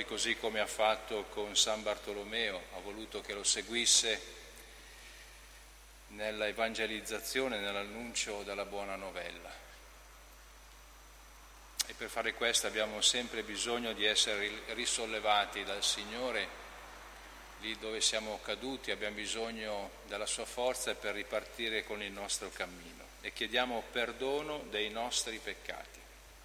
e così come ha fatto con San Bartolomeo, ha voluto che lo seguisse nella evangelizzazione, nell'annuncio della buona novella. E per fare questo abbiamo sempre bisogno di essere risollevati dal Signore. Lì dove siamo caduti abbiamo bisogno della sua forza per ripartire con il nostro cammino e chiediamo perdono dei nostri peccati.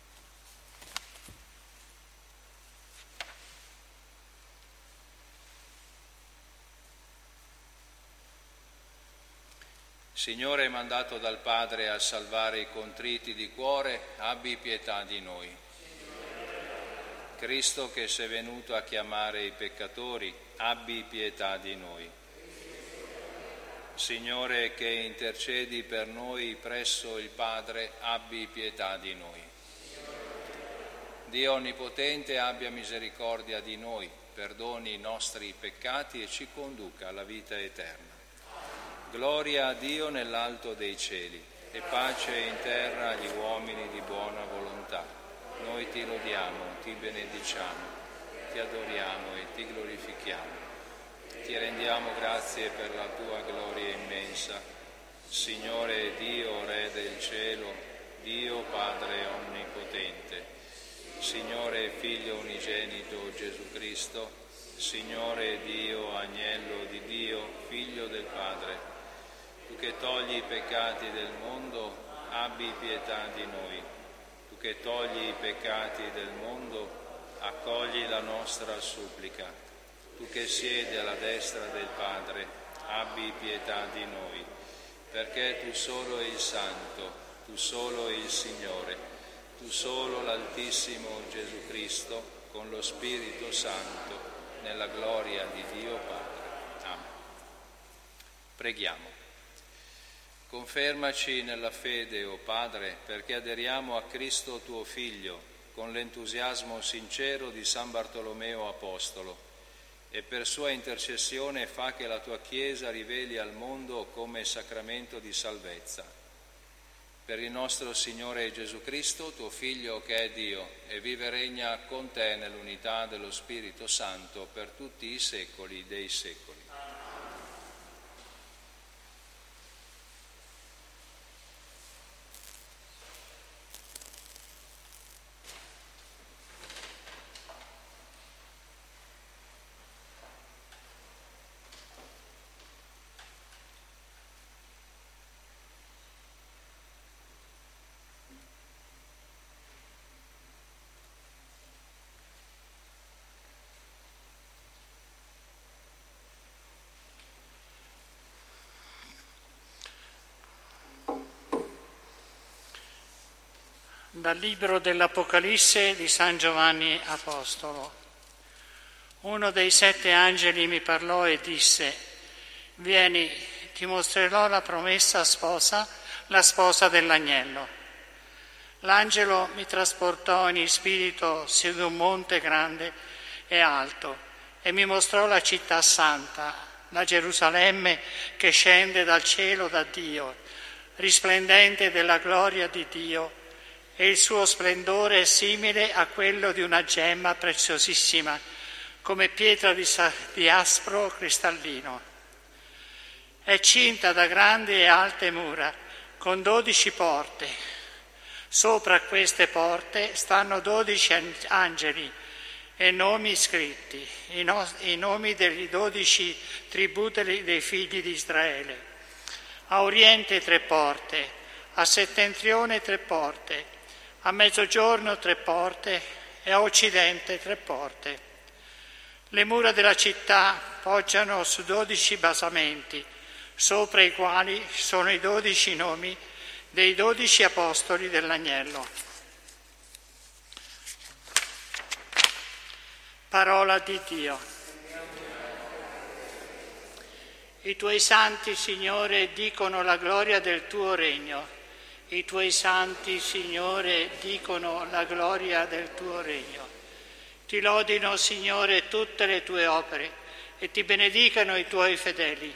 Signore, mandato dal Padre a salvare i contriti di cuore, abbi pietà di noi. Cristo, che sei venuto a chiamare i peccatori, abbi pietà di noi. Signore, che intercedi per noi presso il Padre, abbi pietà di noi. Dio Onnipotente, abbia misericordia di noi, perdoni i nostri peccati e ci conduca alla vita eterna. Gloria a Dio nell'alto dei cieli e pace in terra agli uomini di buona volontà. Noi ti lodiamo, ti benediciamo, ti adoriamo e ti glorifichiamo. Ti rendiamo grazie per la tua gloria immensa. Signore Dio, Re del cielo, Dio Padre Onnipotente, Signore Figlio unigenito Gesù Cristo, Signore Dio, Agnello di Dio, Figlio del Padre, tu che togli i peccati del mondo, abbi pietà di noi. Tu che togli i peccati del mondo, accogli la nostra supplica. Tu che siedi alla destra del Padre, abbi pietà di noi, perché tu solo il Santo, tu solo il Signore, tu solo l'Altissimo Gesù Cristo, con lo Spirito Santo, nella gloria di Dio Padre. Amen. Preghiamo. Confermaci nella fede, o Padre, perché aderiamo a Cristo tuo Figlio con l'entusiasmo sincero di San Bartolomeo Apostolo e per sua intercessione fa che la tua Chiesa riveli al mondo come sacramento di salvezza. Per il nostro Signore Gesù Cristo, tuo Figlio che è Dio e vive e regna con te nell'unità dello Spirito Santo per tutti i secoli dei secoli. Dal libro dell'Apocalisse di San Giovanni Apostolo. Uno dei 7 angeli mi parlò e disse: vieni, ti mostrerò la promessa sposa, la sposa dell'agnello. L'angelo mi trasportò in spirito su un monte grande e alto e mi mostrò la città santa, la Gerusalemme che scende dal cielo da Dio, risplendente della gloria di Dio, e il suo splendore è simile a quello di una gemma preziosissima, come pietra di aspro cristallino. È cinta da grandi e alte mura, con 12 porte. Sopra queste porte stanno 12 angeli e nomi scritti, i nomi delle 12 tribù dei figli di Israele. A oriente 3 porte, a settentrione 3 porte, a mezzogiorno 3 porte e a occidente 3 porte. Le mura della città poggiano su 12 basamenti, sopra i quali sono i 12 nomi dei 12 apostoli dell'agnello. Parola di Dio. I tuoi santi, Signore, dicono la gloria del tuo regno. I tuoi santi, Signore, dicono la gloria del tuo regno. Ti lodino, Signore, tutte le tue opere e ti benedicano i tuoi fedeli.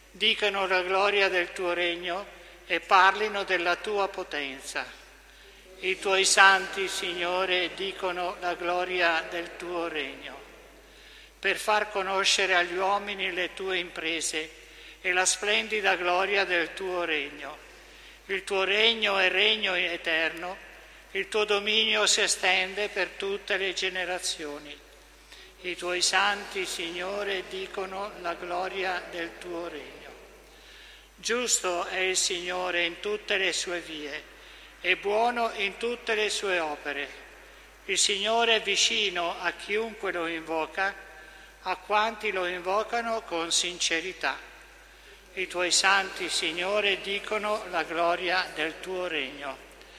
Dicano la gloria del tuo regno e parlino della tua potenza. I tuoi santi, Signore, dicono la gloria del tuo regno, per far conoscere agli uomini le tue imprese e la splendida gloria del tuo regno. Il tuo regno è regno eterno, il tuo dominio si estende per tutte le generazioni. I tuoi santi, Signore, dicono la gloria del tuo regno. Giusto è il Signore in tutte le sue vie e buono in tutte le sue opere. Il Signore è vicino a chiunque lo invoca, a quanti lo invocano con sincerità. I tuoi santi, Signore, dicono la gloria del tuo regno.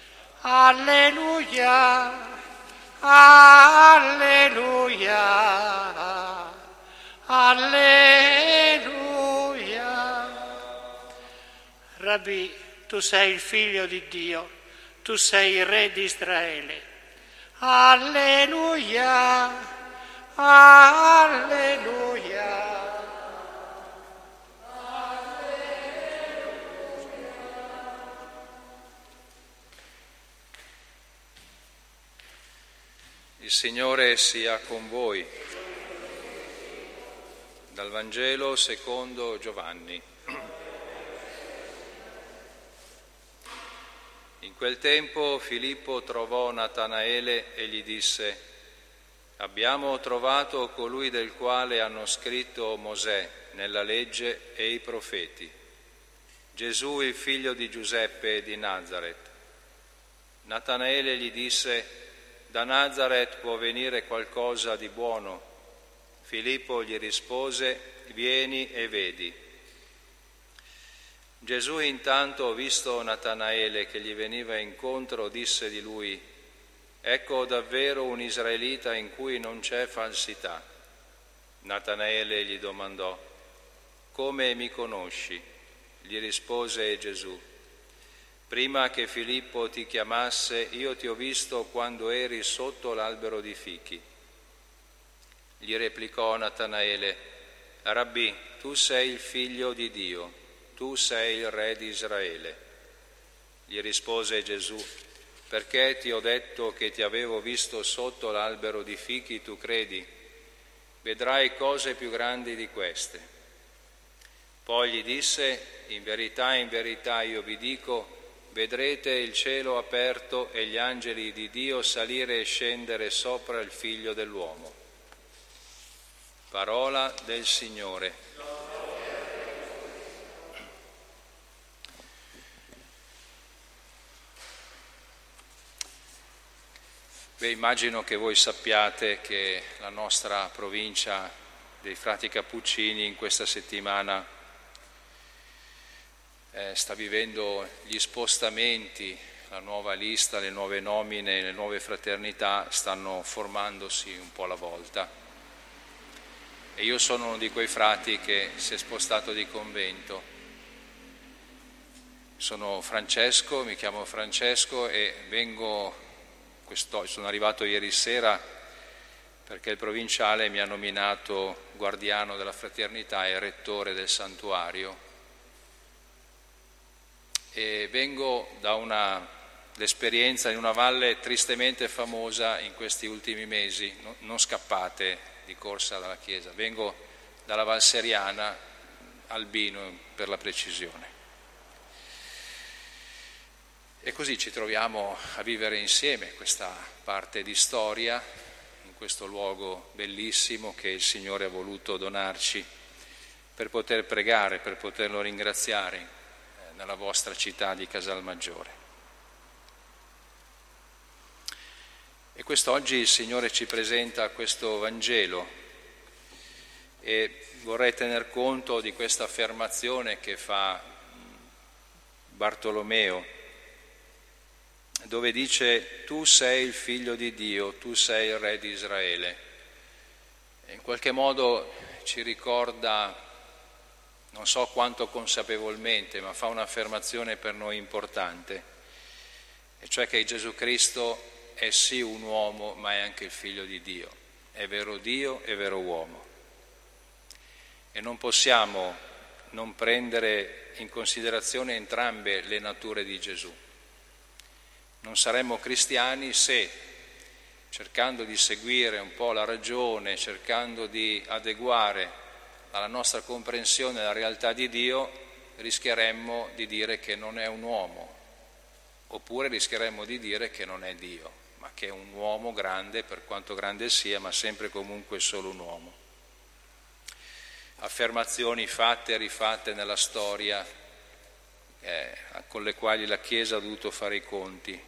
Alleluia, alleluia, alleluia. Rabbì, tu sei il Figlio di Dio, tu sei il Re di Israele. Alleluia, alleluia. Il Signore sia con voi. Dal Vangelo secondo Giovanni. In quel tempo Filippo trovò Natanaele e gli disse: «Abbiamo trovato colui del quale hanno scritto Mosè nella legge e i profeti, Gesù il figlio di Giuseppe di Nazaret». Natanaele gli disse: «Da Nazaret può venire qualcosa di buono?» Filippo gli rispose: «Vieni e vedi». Gesù intanto, visto Natanaele che gli veniva incontro, disse di lui: «Ecco davvero un israelita in cui non c'è falsità». Natanaele gli domandò: «Come mi conosci?» Gli rispose Gesù: «Prima che Filippo ti chiamasse, io ti ho visto quando eri sotto l'albero di fichi». Gli replicò Natanaele: «Rabbì, tu sei il figlio di Dio, tu sei il Re di Israele». Gli rispose Gesù: «Perché ti ho detto che ti avevo visto sotto l'albero di fichi, tu credi? Vedrai cose più grandi di queste». Poi gli disse: in verità io vi dico, vedrete il cielo aperto e gli angeli di Dio salire e scendere sopra il Figlio dell'uomo». Parola del Signore. Beh, immagino che voi sappiate che la nostra provincia dei Frati Cappuccini in questa settimana sta vivendo gli spostamenti, la nuova lista, le nuove nomine, le nuove fraternità stanno formandosi un po' alla volta. E io sono uno di quei frati che si è spostato di convento. Sono Francesco, mi chiamo Francesco e sono arrivato ieri sera perché il provinciale mi ha nominato guardiano della fraternità e rettore del santuario. E vengo da l'esperienza in una valle tristemente famosa in questi ultimi mesi. Non scappate di corsa dalla chiesa, vengo dalla Val Seriana, Albino per la precisione. E così ci troviamo a vivere insieme questa parte di storia in questo luogo bellissimo che il Signore ha voluto donarci per poter pregare, per poterlo ringraziare nella vostra città di Casalmaggiore. E quest'oggi il Signore ci presenta questo Vangelo e vorrei tener conto di questa affermazione che fa Bartolomeo, dove dice: «Tu sei il Figlio di Dio, tu sei il Re di Israele». E in qualche modo ci ricorda, non so quanto consapevolmente, ma fa un'affermazione per noi importante, e cioè che Gesù Cristo è sì un uomo, ma è anche il Figlio di Dio, è vero Dio e vero uomo. E non possiamo non prendere in considerazione entrambe le nature di Gesù. Non saremmo cristiani se, cercando di seguire un po' la ragione, cercando di adeguare alla nostra comprensione la realtà di Dio, rischieremmo di dire che non è un uomo, oppure rischieremmo di dire che non è Dio, ma che è un uomo grande, per quanto grande sia, ma sempre comunque solo un uomo. Affermazioni fatte e rifatte nella storia con le quali la Chiesa ha dovuto fare i conti.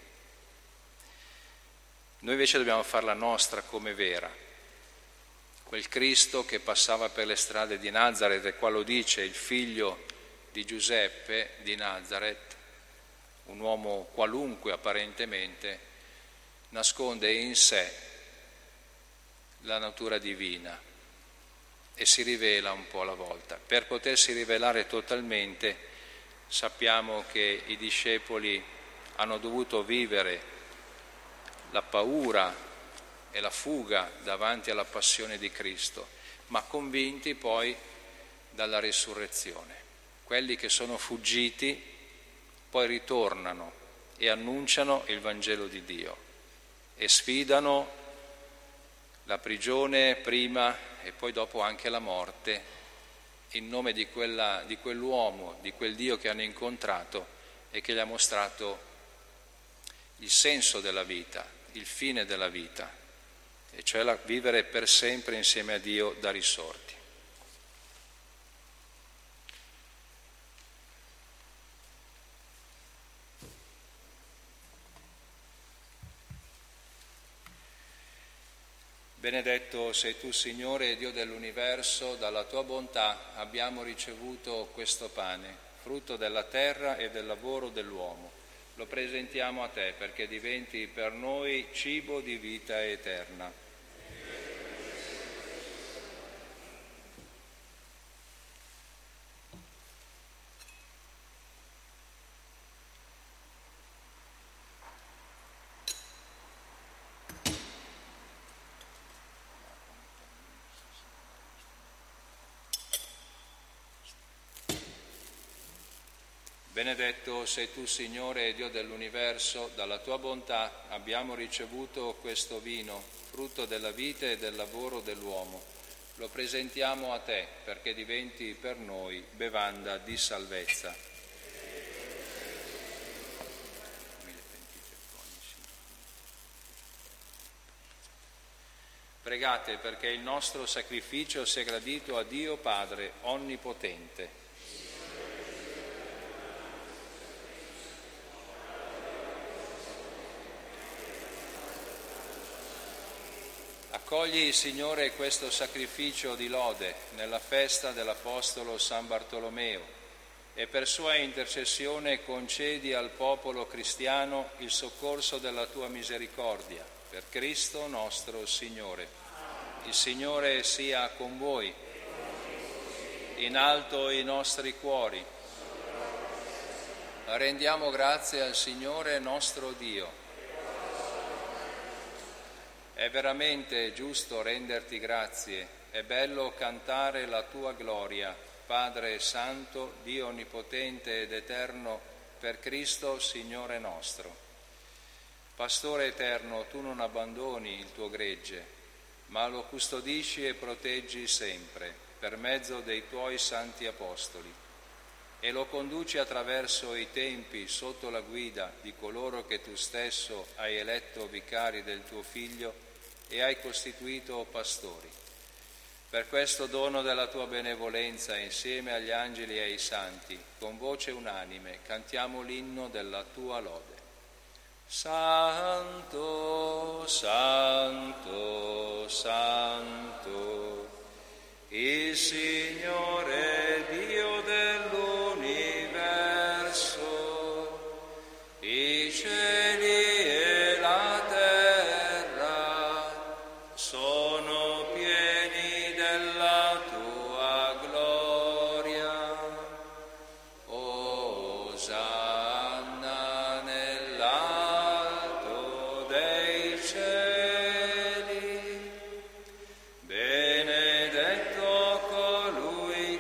Noi invece dobbiamo farla nostra come vera. Quel Cristo che passava per le strade di Nazareth, e qua lo dice il figlio di Giuseppe di Nazareth, un uomo qualunque apparentemente, nasconde in sé la natura divina e si rivela un po' alla volta. Per potersi rivelare totalmente sappiamo che i discepoli hanno dovuto vivere la paura e la fuga davanti alla passione di Cristo, ma convinti poi dalla risurrezione. Quelli che sono fuggiti poi ritornano e annunciano il Vangelo di Dio e sfidano la prigione prima e poi dopo anche la morte in nome di quell'uomo, di quel Dio che hanno incontrato e che gli ha mostrato il senso della vita, il fine della vita, e cioè vivere per sempre insieme a Dio da risorti. Benedetto sei tu, Signore, Dio dell'universo, dalla tua bontà abbiamo ricevuto questo pane, frutto della terra e del lavoro dell'uomo. Lo presentiamo a te perché diventi per noi cibo di vita eterna. Benedetto sei tu, Signore, Dio dell'universo, dalla tua bontà abbiamo ricevuto questo vino, frutto della vita e del lavoro dell'uomo. Lo presentiamo a te perché diventi per noi bevanda di salvezza. Pregate perché il nostro sacrificio sia gradito a Dio Padre Onnipotente. Accogli, Signore, questo sacrificio di lode nella festa dell'Apostolo San Bartolomeo e per sua intercessione concedi al popolo cristiano il soccorso della tua misericordia. Per Cristo nostro Signore. Il Signore sia con voi. In alto i nostri cuori. Rendiamo grazie al Signore nostro Dio. È veramente giusto renderti grazie, è bello cantare la tua gloria, Padre Santo, Dio Onnipotente ed Eterno, per Cristo Signore nostro. Pastore eterno, tu non abbandoni il tuo gregge, ma lo custodisci e proteggi sempre, per mezzo dei tuoi santi apostoli, e lo conduci attraverso i tempi sotto la guida di coloro che tu stesso hai eletto vicari del tuo Figlio e hai costituito pastori. Per questo dono della tua benevolenza, insieme agli angeli e ai santi, con voce unanime, cantiamo l'inno della tua lode. Santo, Santo, Santo, il Signore Dio dell'universo, i cieli e la terra sono pieni della tua gloria. Osanna nell'alto dei cieli. Benedetto colui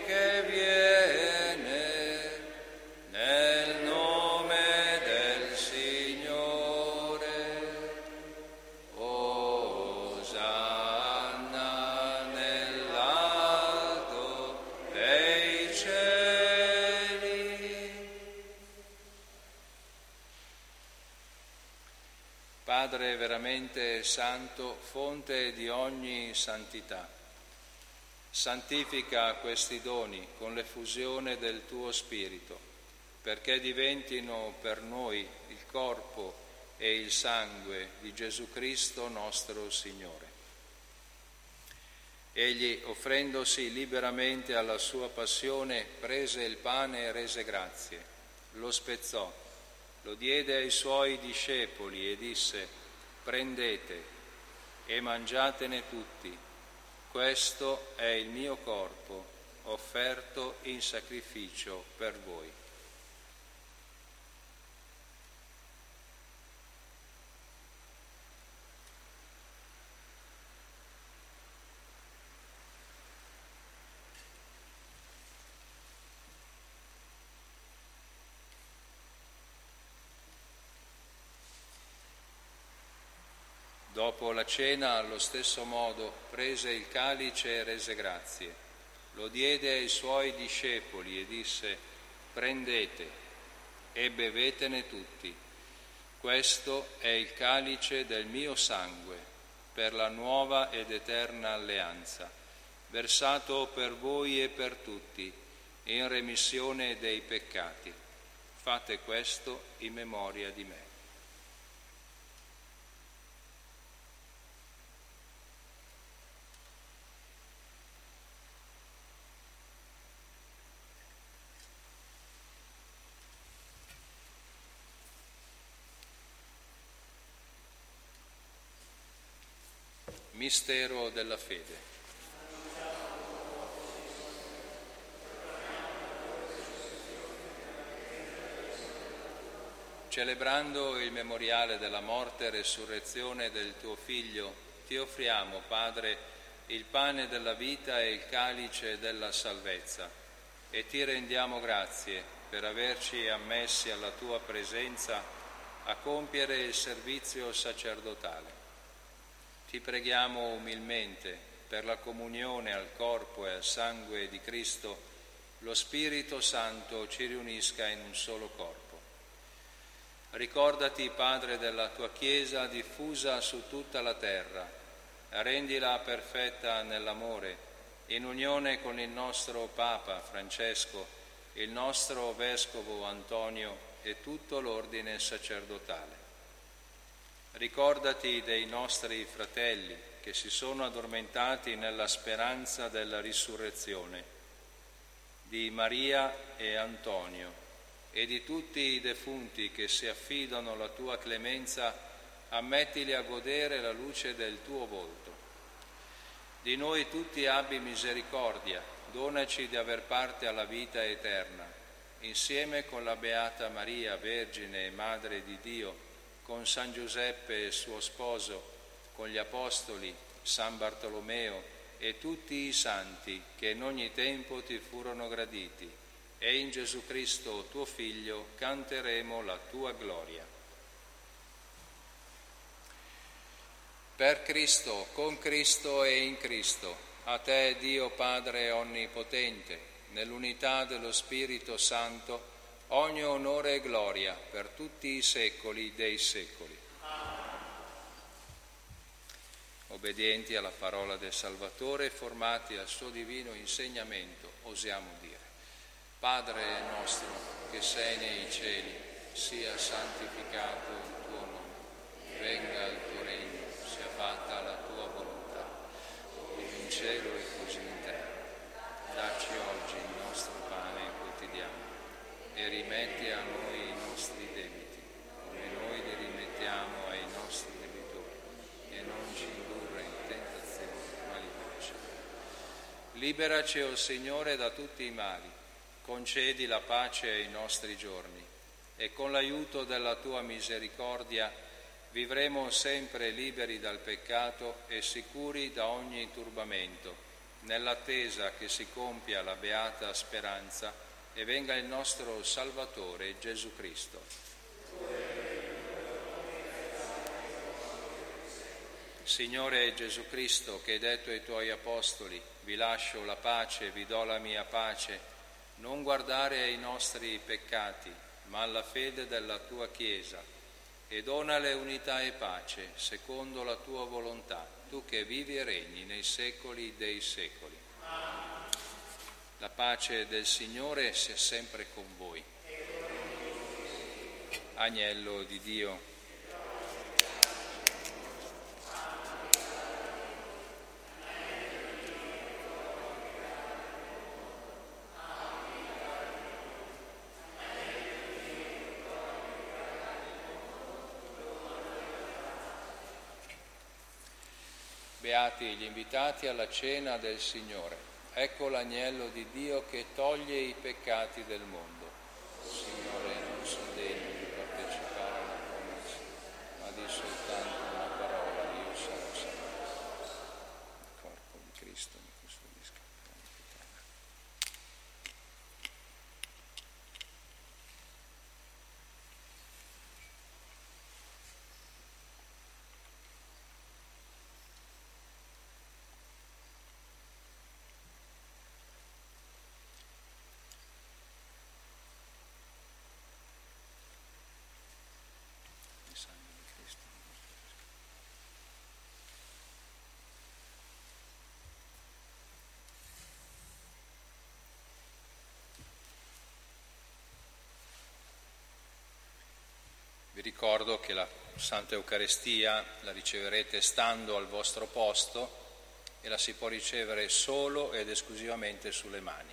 Padre veramente santo, fonte di ogni santità, santifica questi doni con l'effusione del tuo Spirito, perché diventino per noi il corpo e il sangue di Gesù Cristo nostro Signore. Egli, offrendosi liberamente alla sua passione, prese il pane e rese grazie, lo spezzò, lo diede ai suoi discepoli e disse: prendete e mangiatene tutti, questo è il mio corpo offerto in sacrificio per voi. Dopo la cena, allo stesso modo, prese il calice e rese grazie. Lo diede ai suoi discepoli e disse: prendete e bevetene tutti. Questo è il calice del mio sangue, per la nuova ed eterna alleanza, versato per voi e per tutti, in remissione dei peccati. Fate questo in memoria di me. Mistero della fede. Celebrando il memoriale della morte e resurrezione del tuo Figlio, ti offriamo, Padre, il pane della vita e il calice della salvezza, e ti rendiamo grazie per averci ammessi alla tua presenza a compiere il servizio sacerdotale. Ti preghiamo umilmente per la comunione al corpo e al sangue di Cristo, lo Spirito Santo ci riunisca in un solo corpo. Ricordati, Padre, della tua Chiesa diffusa su tutta la terra, rendila perfetta nell'amore, in unione con il nostro Papa Francesco, il nostro Vescovo Antonio e tutto l'ordine sacerdotale. Ricordati dei nostri fratelli che si sono addormentati nella speranza della risurrezione, di Maria e Antonio e di tutti i defunti che si affidano alla tua clemenza, ammettili a godere la luce del tuo volto. Di noi tutti abbi misericordia, donaci di aver parte alla vita eterna, insieme con la Beata Maria, Vergine e Madre di Dio, con San Giuseppe e suo sposo, con gli Apostoli, San Bartolomeo e tutti i santi che in ogni tempo ti furono graditi, e in Gesù Cristo, tuo Figlio, canteremo la tua gloria. Per Cristo, con Cristo e in Cristo, a te, Dio Padre Onnipotente, nell'unità dello Spirito Santo, ogni onore e gloria per tutti i secoli dei secoli. Obbedienti alla parola del Salvatore e formati al suo divino insegnamento, osiamo dire: Padre nostro che sei nei cieli, sia santificato il tuo nome, venga il tuo regno, sia fatta la tua volontà, come in cielo e così in terra. Dacci oggi il nostro pane quotidiano e rimetti a noi i nostri debiti, come noi li rimettiamo ai nostri debitori, e non ci indurre in tentazione, ma liberaci. Liberaci, o Signore, da tutti i mali, concedi la pace ai nostri giorni, e con l'aiuto della tua misericordia vivremo sempre liberi dal peccato e sicuri da ogni turbamento, nell'attesa che si compia la beata speranza e venga il nostro Salvatore Gesù Cristo. Signore Gesù Cristo, che hai detto ai tuoi Apostoli: vi lascio la pace, vi do la mia pace, non guardare ai nostri peccati, ma alla fede della tua Chiesa, e donale unità e pace, secondo la tua volontà, tu che vivi e regni nei secoli dei secoli. La pace del Signore sia sempre con voi. Agnello di Dio. Beati gli invitati alla cena del Signore. Ecco l'agnello di Dio che toglie i peccati del mondo. Signore, non sono degno di partecipare alla tua messa, ma di soltanto una parola, io sarò salvato. Il corpo di Cristo mi custodisca. Vi ricordo che la Santa Eucaristia la riceverete stando al vostro posto e la si può ricevere solo ed esclusivamente sulle mani.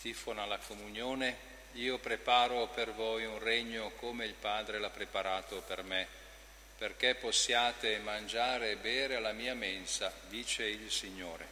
antifona alla comunione. Io preparo per voi un regno come il Padre l'ha preparato per me, perché possiate mangiare e bere alla mia mensa, dice il Signore.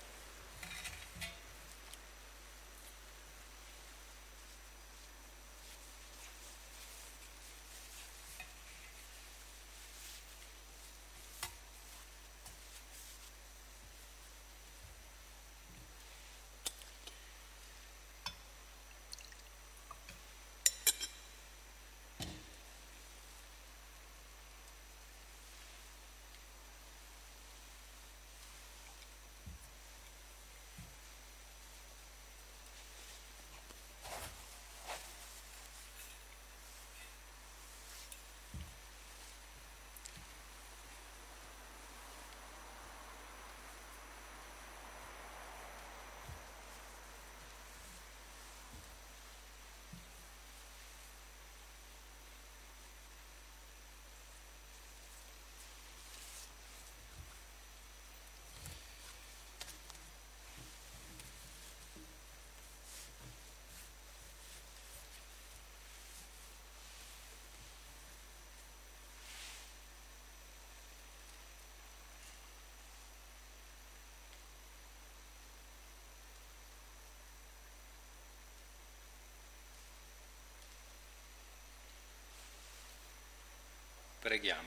Preghiamo.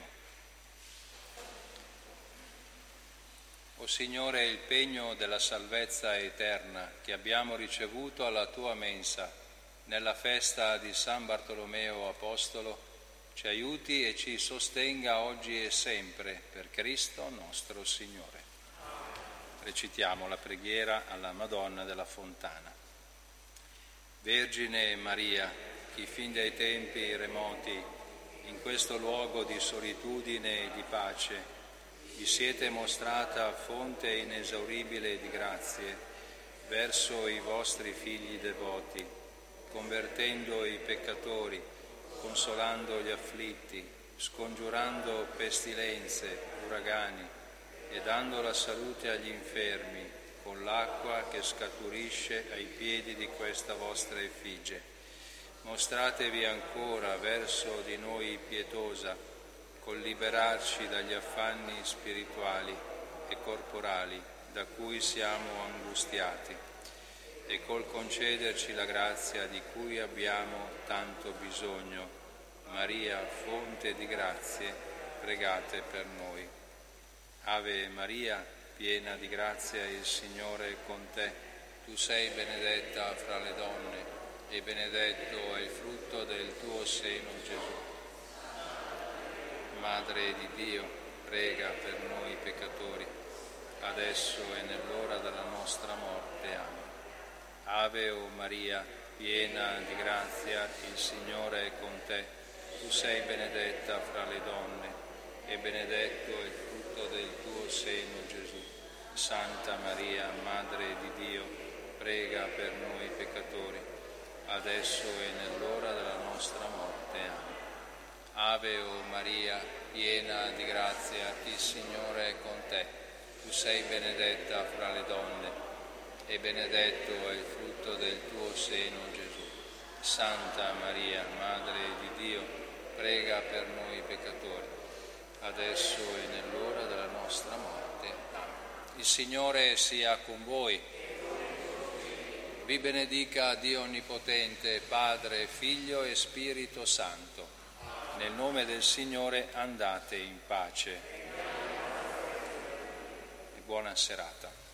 O Signore, il pegno della salvezza eterna che abbiamo ricevuto alla tua mensa nella festa di San Bartolomeo Apostolo, ci aiuti e ci sostenga oggi e sempre per Cristo nostro Signore. Recitiamo la preghiera alla Madonna della Fontana. Vergine Maria, che fin dai tempi remoti in questo luogo di solitudine e di pace vi siete mostrata fonte inesauribile di grazie verso i vostri figli devoti, convertendo i peccatori, consolando gli afflitti, scongiurando pestilenze, uragani e dando la salute agli infermi con l'acqua che scaturisce ai piedi di questa vostra effigie. Mostratevi ancora verso di noi pietosa, col liberarci dagli affanni spirituali e corporali da cui siamo angustiati e col concederci la grazia di cui abbiamo tanto bisogno. Maria, fonte di grazie, pregate per noi. Ave Maria, piena di grazia, il Signore è con te. Tu sei benedetta fra le donne e benedetto è il frutto del tuo seno, Gesù. Madre di Dio, prega per noi peccatori, adesso e nell'ora della nostra morte. Amen. Ave o Maria, piena di grazia, il Signore è con te. Tu sei benedetta fra le donne e benedetto è il frutto del tuo seno, Gesù. Santa Maria, Madre di Dio, prega per noi peccatori, adesso e nell'ora della nostra morte. Amen. Ave o Maria, piena di grazia, il Signore è con te. Tu sei benedetta fra le donne e benedetto è il frutto del tuo seno, Gesù. Santa Maria, Madre di Dio, prega per noi peccatori, adesso e nell'ora della nostra morte. Amen. Il Signore sia con voi. Vi benedica Dio Onnipotente, Padre, Figlio e Spirito Santo. Nel nome del Signore andate in pace. E buona serata.